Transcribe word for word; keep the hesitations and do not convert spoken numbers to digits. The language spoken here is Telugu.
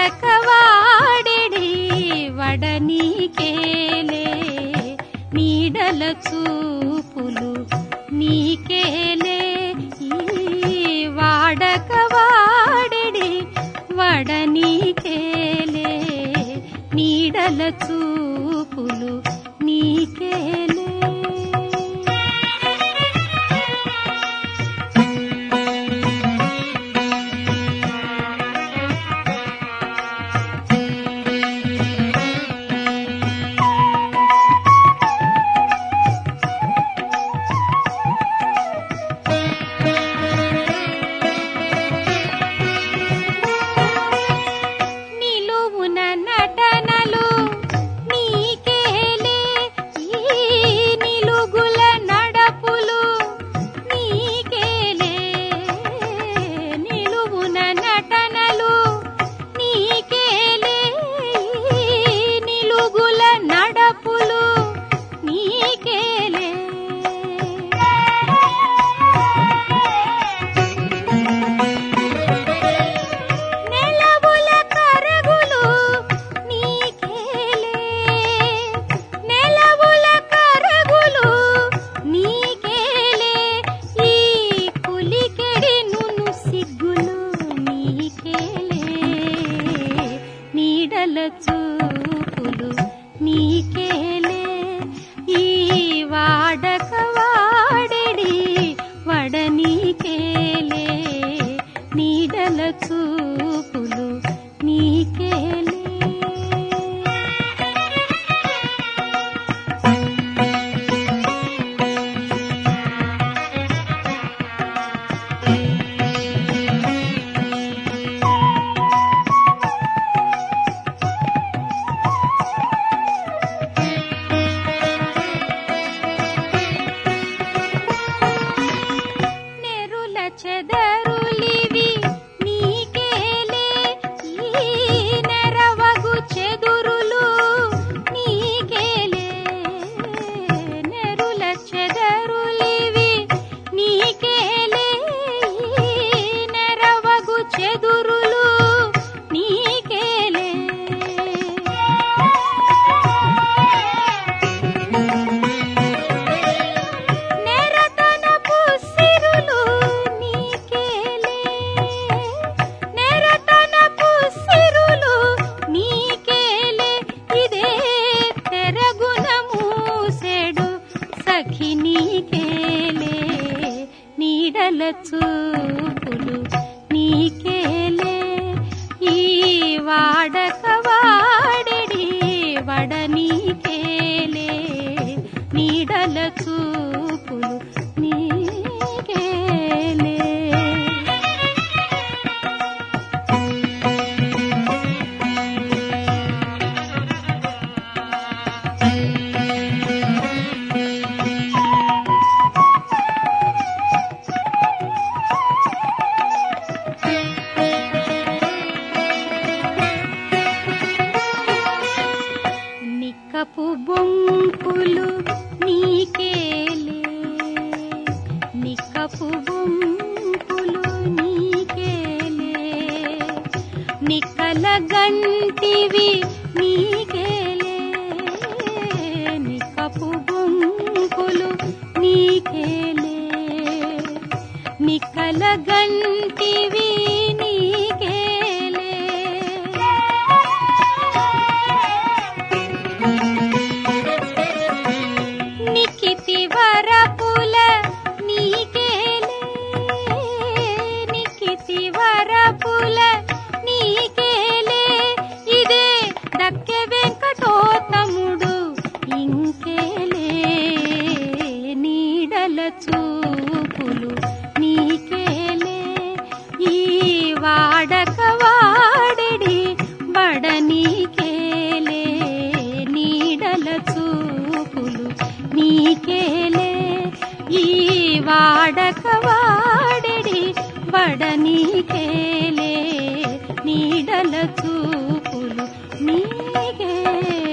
వాడకవాడెడి వడనీకేలే నీడల చూపులు నీకేలే ఈ వాడకవాడెడి వడనీకేలే నీడల చూపులు నీకేలే చూపులు నీకేలే ఈ వాడకవాడెడి వడనీకేలే నీడల చూపులు నీకేలే చెదరులివి నీకేలే ఈ నెరవగు చెదురులు నీకేలే నెరుల చెదరులివి నీకేలే ఈ నెరవగు చెదురులు నీకేలే సఖి నీకేలే నీడల చూపులు నీకేలే ఈ వాడకవాడెడి వడనీకేలే నీడల చూపులు నీకేలే నిక్కపు బొంకులు నీకేలే నిక్కపు బొంకులు నీకేలే నిక్కల గంటివి నీకేలే నిక్కపు బొంకులు నీకేలే నిక్కల గంటివి నీకేలే నికితి వరపుల నీకేలే నికితి వరపుల నీకేలే ఇదే దక్కె వెంకటోత్తముడు ఇంకేలే నీడల చూపులు నీకేలే ఈ వాడకవాడెడి వడనీకేలే నీడల చూపులు నీకేలే ఈ వాడకవాడెడి వడనీకేలే నీడల చూపులు నీకే